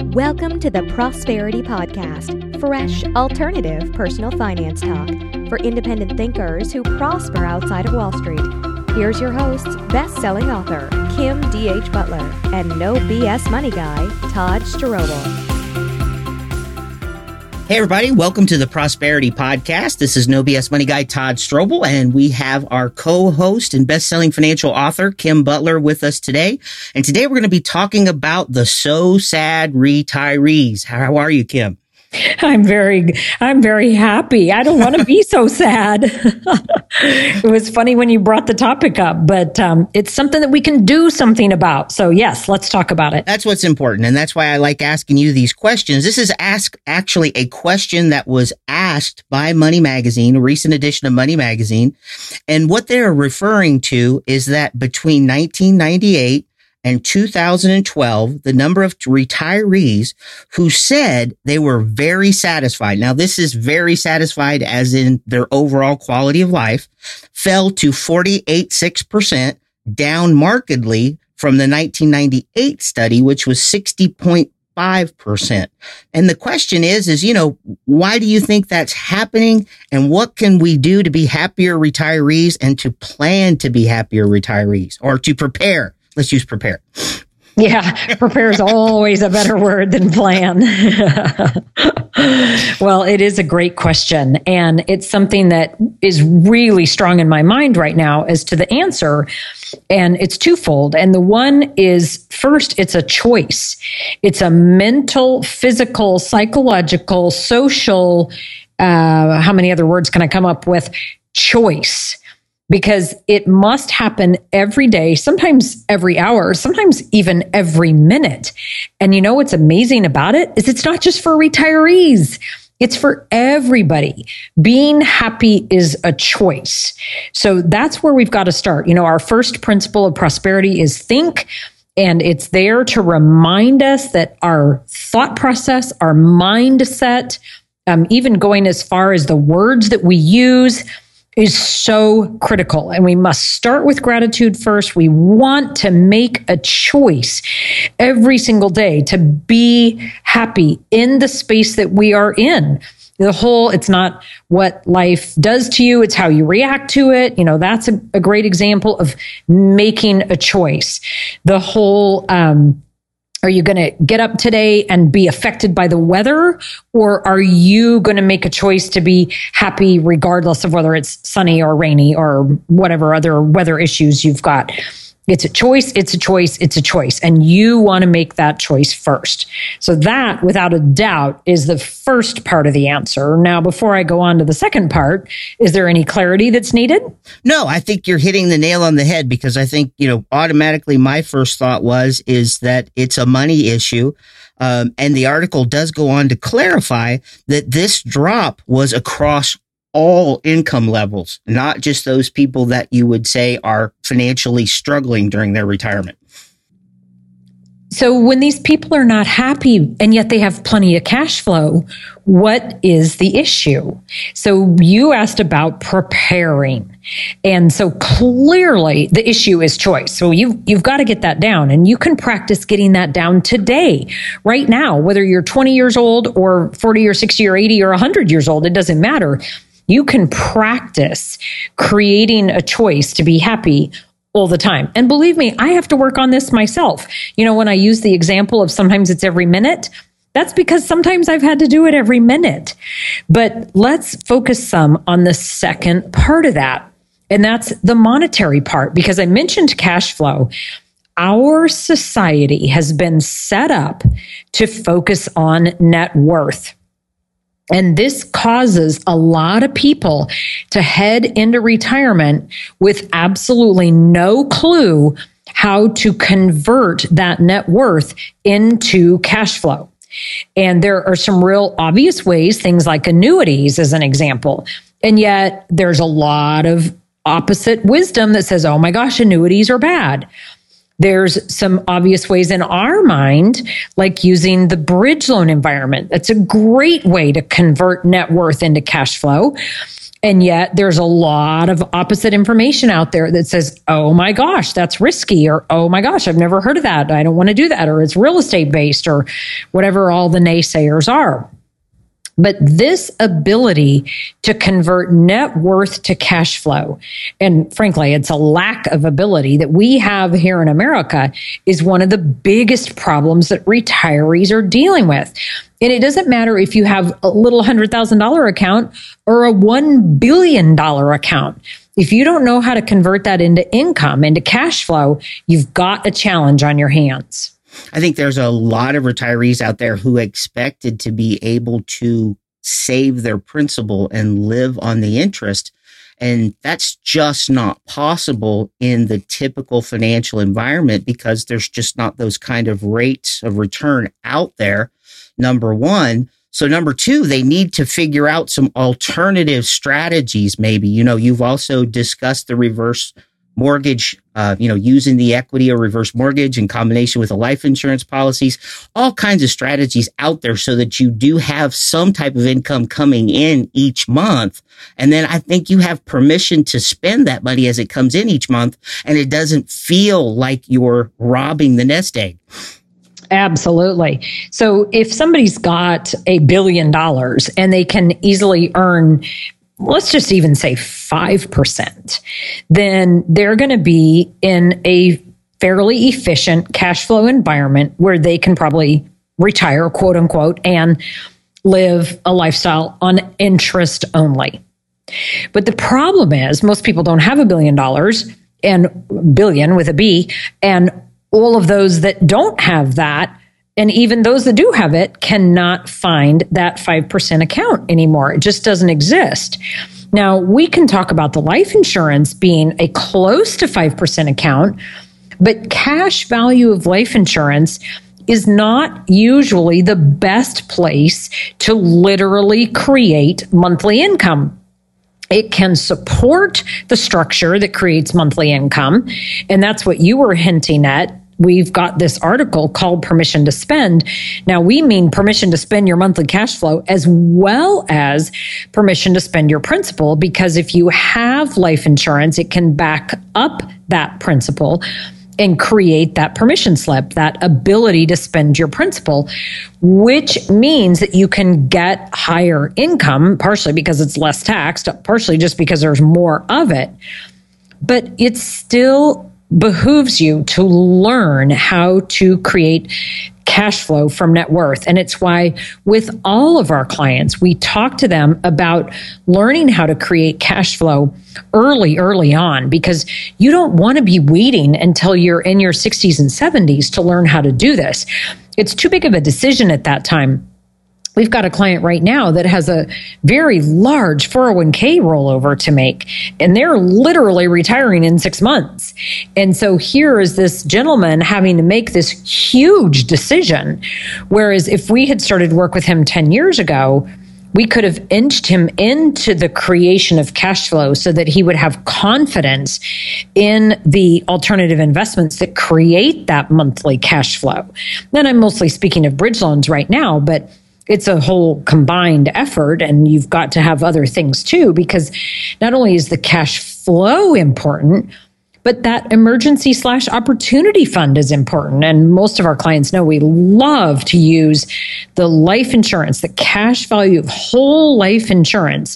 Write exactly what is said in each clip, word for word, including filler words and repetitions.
Welcome to the Prosperity Podcast, fresh, alternative personal finance talk for independent thinkers who prosper outside of Wall Street. Here's your hosts, best-selling author Kim D H Butler and no B S money guy, Todd Strobel. Hey everybody, welcome to the Prosperity Podcast. This is No B S Money Guy Todd Strobel, and we have our co-host and best-selling financial author Kim Butler with us today. And today we're going to be talking about the so sad retirees. How are you, Kim? I'm very, I'm very happy. I don't want to be so sad. It was funny when you brought the topic up, but um, it's something that we can do something about. So yes, let's talk about it. That's what's important. And that's why I like asking you these questions. This is ask actually a question that was asked by Money Magazine, a recent edition of Money Magazine. And what they're referring to is that between nineteen ninety-eight and two thousand twelve, the number of retirees who said they were very satisfied. Now, this is very satisfied as in their overall quality of life, fell to forty-eight point six percent, down markedly from the nineteen ninety-eight study, which was sixty point five percent. And the question is, is, you know, why do you think that's happening? And what can we do to be happier retirees and to plan to be happier retirees or to prepare? Let's use prepare. Yeah, prepare is always a better word than plan. Well, it is a great question. And it's something that is really strong in my mind right now as to the answer. And it's twofold. And the one is, first, it's a choice. It's a mental, physical, psychological, social, uh, how many other words can I come up with? Choice. Because it must happen every day, sometimes every hour, sometimes even every minute. And you know what's amazing about it is it's not just for retirees. It's for everybody. Being happy is a choice. So that's where we've got to start. You know, our first principle of prosperity is think. And it's there to remind us that our thought process, our mindset, um, even going as far as the words that we use, is so critical. And we must start with gratitude first. We want to make a choice every single day to be happy in the space that we are in. The whole, it's not what life does to you, it's how you react to it. You know, that's a, a great example of making a choice. The whole, um, are you going to get up today and be affected by the weather? Or are you going to make a choice to be happy regardless of whether it's sunny or rainy or whatever other weather issues you've got? It's a choice, it's a choice, it's a choice. And you want to make that choice first. So that, without a doubt, is the first part of the answer. Now, before I go on to the second part, is there any clarity that's needed? No, I think you're hitting the nail on the head because I think, you know, automatically my first thought was, is that it's a money issue. Um, and the article does go on to clarify that this drop was across all income levels, not just those people that you would say are financially struggling during their retirement. So when these people are not happy and yet they have plenty of cash flow, what is the issue? So you asked about preparing. And so clearly the issue is choice. So you've, you've got to get that down, and you can practice getting that down today, right now, whether you're twenty years old or forty or sixty or eighty or one hundred years old, it doesn't matter. You can practice creating a choice to be happy all the time. And believe me, I have to work on this myself. You know, when I use the example of sometimes it's every minute, that's because sometimes I've had to do it every minute. But let's focus some on the second part of that. And that's the monetary part, because I mentioned cash flow. Our society has been set up to focus on net worth. And this causes a lot of people to head into retirement with absolutely no clue how to convert that net worth into cash flow. And there are some real obvious ways, things like annuities as an example. And yet there's a lot of opposite wisdom that says, oh my gosh, annuities are bad. There's some obvious ways in our mind, like using the bridge loan environment. That's a great way to convert net worth into cash flow. And yet there's a lot of opposite information out there that says, oh my gosh, that's risky, or oh my gosh, I've never heard of that. I don't want to do that, or it's real estate based, or whatever all the naysayers are. But this ability to convert net worth to cash flow, and frankly, it's a lack of ability that we have here in America, is one of the biggest problems that retirees are dealing with. And it doesn't matter if you have a little one hundred thousand dollars account or a one billion dollars account. If you don't know how to convert that into income, into cash flow, you've got a challenge on your hands. I think there's a lot of retirees out there who expected to be able to save their principal and live on the interest. And that's just not possible in the typical financial environment because there's just not those kind of rates of return out there, number one. So number two, they need to figure out some alternative strategies. Maybe, you know, you've also discussed the reverse mortgage, uh, you know, using the equity or reverse mortgage in combination with the life insurance policies, all kinds of strategies out there so that you do have some type of income coming in each month. And then I think you have permission to spend that money as it comes in each month, and it doesn't feel like you're robbing the nest egg. Absolutely. So if somebody's got a billion dollars and they can easily earn, let's just even say five percent, then they're going to be in a fairly efficient cash flow environment where they can probably retire, quote unquote, and live a lifestyle on interest only. But the problem is most people don't have a billion dollars, and billion with a B, and all of those that don't have that, and even those that do have it, cannot find that five percent account anymore. It just doesn't exist. Now, we can talk about the life insurance being a close to five percent account, but cash value of life insurance is not usually the best place to literally create monthly income. It can support the structure that creates monthly income. And that's what you were hinting at. We've got this article called Permission to Spend. Now, we mean permission to spend your monthly cash flow as well as permission to spend your principal, because if you have life insurance, it can back up that principal and create that permission slip, that ability to spend your principal, which means that you can get higher income, partially because it's less taxed, partially just because there's more of it. But it still behooves you to learn how to create cash flow from net worth. And it's why with all of our clients, we talk to them about learning how to create cash flow early, early on, because you don't want to be waiting until you're in your sixties and seventies to learn how to do this. It's too big of a decision at that time. We've got a client right now that has a very large four oh one k rollover to make, and they're literally retiring in six months. And so here is this gentleman having to make this huge decision. Whereas if we had started work with him ten years ago, we could have inched him into the creation of cash flow so that he would have confidence in the alternative investments that create that monthly cash flow. Then I'm mostly speaking of bridge loans right now, but it's a whole combined effort, and you've got to have other things too, because not only is the cash flow important, but that emergency slash opportunity fund is important. And most of our clients know we love to use the life insurance, the cash value of whole life insurance,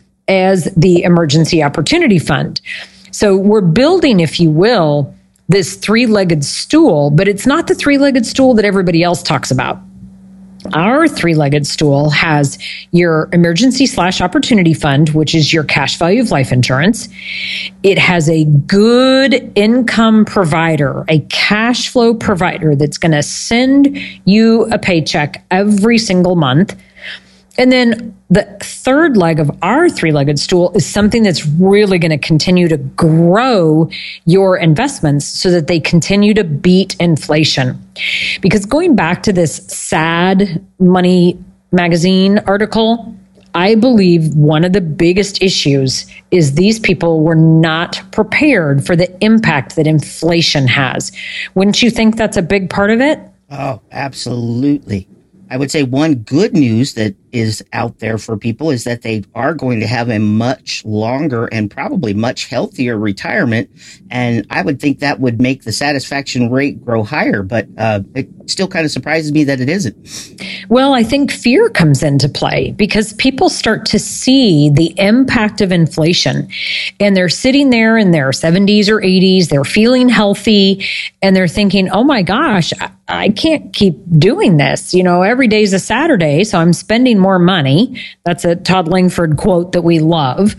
as the emergency opportunity fund. So we're building, if you will, this three-legged stool, but it's not the three-legged stool that everybody else talks about. Our three-legged stool has your emergency slash opportunity fund, which is your cash value of life insurance. It has a good income provider, a cash flow provider that's going to send you a paycheck every single month. And then the third leg of our three-legged stool is something that's really going to continue to grow your investments so that they continue to beat inflation. Because going back to this Sad Money magazine article, I believe one of the biggest issues is these people were not prepared for the impact that inflation has. Wouldn't you think that's a big part of it? Oh, absolutely. I would say one good news that is out there for people is that they are going to have a much longer and probably much healthier retirement. And I would think that would make the satisfaction rate grow higher, but uh, it still kind of surprises me that it isn't. Well, I think fear comes into play because people start to see the impact of inflation, and they're sitting there in their seventies or eighties, they're feeling healthy, and they're thinking, oh my gosh, I, I can't keep doing this. You know, every day's a Saturday, so I'm spending more money. That's a Todd Langford quote that we love.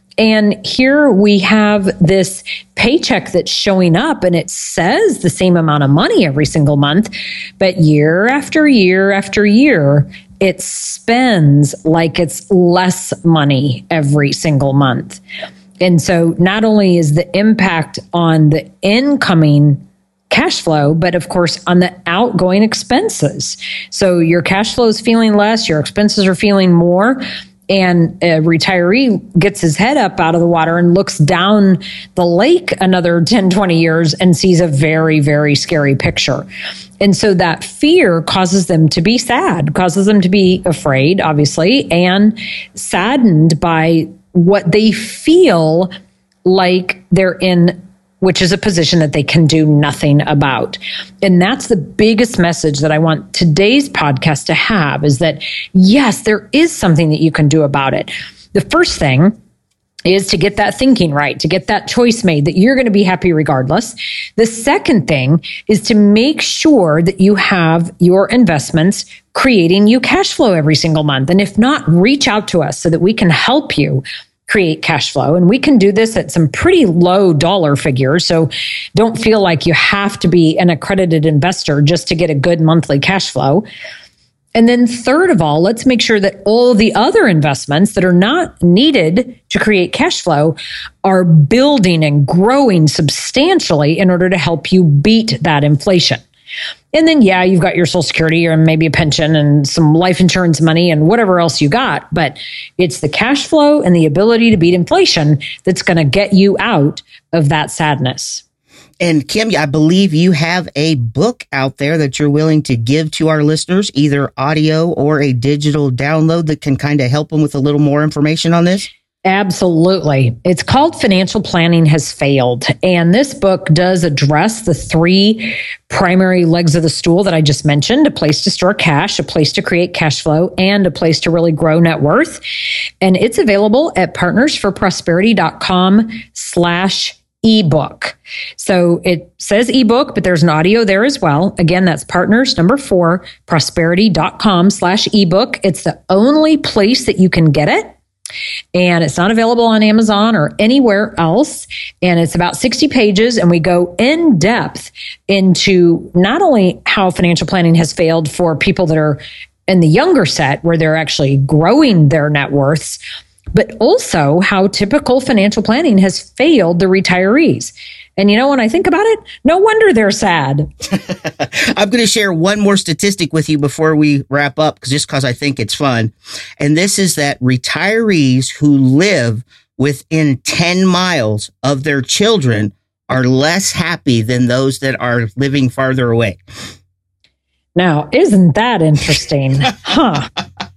And here we have this paycheck that's showing up and it says the same amount of money every single month, but year after year after year, it spends like it's less money every single month. And so not only is the impact on the incoming cash flow, but of course on the outgoing expenses. So your cash flow is feeling less, your expenses are feeling more. And a retiree gets his head up out of the water and looks down the lake another ten, twenty years and sees a very, very scary picture. And so that fear causes them to be sad, causes them to be afraid, obviously, and saddened by what they feel like they're in, which is a position that they can do nothing about. And that's the biggest message that I want today's podcast to have, is that, yes, there is something that you can do about it. The first thing is to get that thinking right, to get that choice made that you're going to be happy regardless. The second thing is to make sure that you have your investments creating you cash flow every single month. And if not, reach out to us so that we can help you create cash flow. And we can do this at some pretty low dollar figures. So don't feel like you have to be an accredited investor just to get a good monthly cash flow. And then third of all, let's make sure that all the other investments that are not needed to create cash flow are building and growing substantially in order to help you beat that inflation. And then, yeah, you've got your Social Security or maybe a pension and some life insurance money and whatever else you got. But it's the cash flow and the ability to beat inflation that's going to get you out of that sadness. And Kim, I believe you have a book out there that you're willing to give to our listeners, either audio or a digital download that can kind of help them with a little more information on this. Absolutely. It's called Financial Planning Has Failed. And this book does address the three primary legs of the stool that I just mentioned: a place to store cash, a place to create cash flow, and a place to really grow net worth. And it's available at partnersforprosperity.com slash ebook. So it says ebook, but there's an audio there as well. Again, that's partners, number four, prosperity.com slash ebook. It's the only place that you can get it. And it's not available on Amazon or anywhere else. And it's about sixty pages. And we go in depth into not only how financial planning has failed for people that are in the younger set, where they're actually growing their net worths, but also how typical financial planning has failed the retirees. And you know, when I think about it, no wonder they're sad. I'm going to share one more statistic with you before we wrap up, because just because I think it's fun. And this is that retirees who live within ten miles of their children are less happy than those that are living farther away. Now, isn't that interesting? Huh.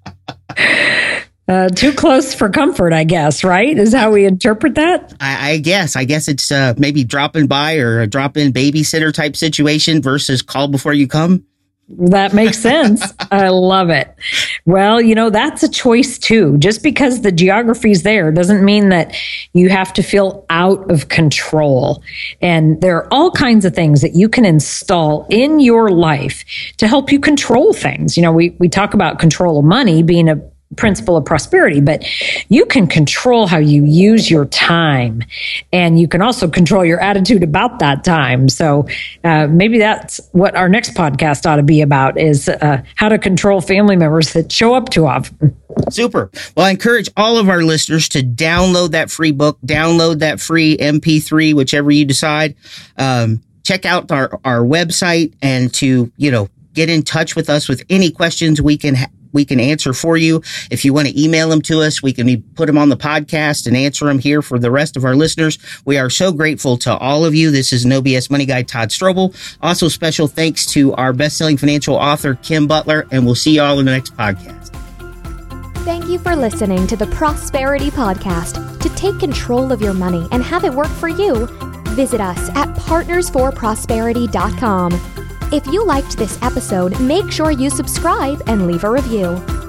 Uh, too close for comfort, I guess, right? Is how we interpret that? I, I guess. I guess it's uh, maybe dropping by or a drop-in babysitter type situation versus call before you come. That makes sense. I love it. Well, you know, that's a choice too. Just because the geography's there doesn't mean that you have to feel out of control. And there are all kinds of things that you can install in your life to help you control things. You know, we, we talk about control of money being a principle of prosperity, but you can control how you use your time, and you can also control your attitude about that time. So uh, maybe that's what our next podcast ought to be about, is uh, how to control family members that show up too often. Super. Well, I encourage all of our listeners to download that free book, download that free M P three, whichever you decide. Um, check out our, our website, and to, you know, get in touch with us with any questions we can ha- we can answer for you. If you want to email them to us, we can put them on the podcast and answer them here for the rest of our listeners. We are so grateful to all of you. This is No B S Money Guy Todd Strobel. Also, special thanks to our best-selling financial author, Kim Butler, and we'll see you all in the next podcast. Thank you for listening to the Prosperity Podcast. To take control of your money and have it work for you, visit us at partners for prosperity dot com. If you liked this episode, make sure you subscribe and leave a review.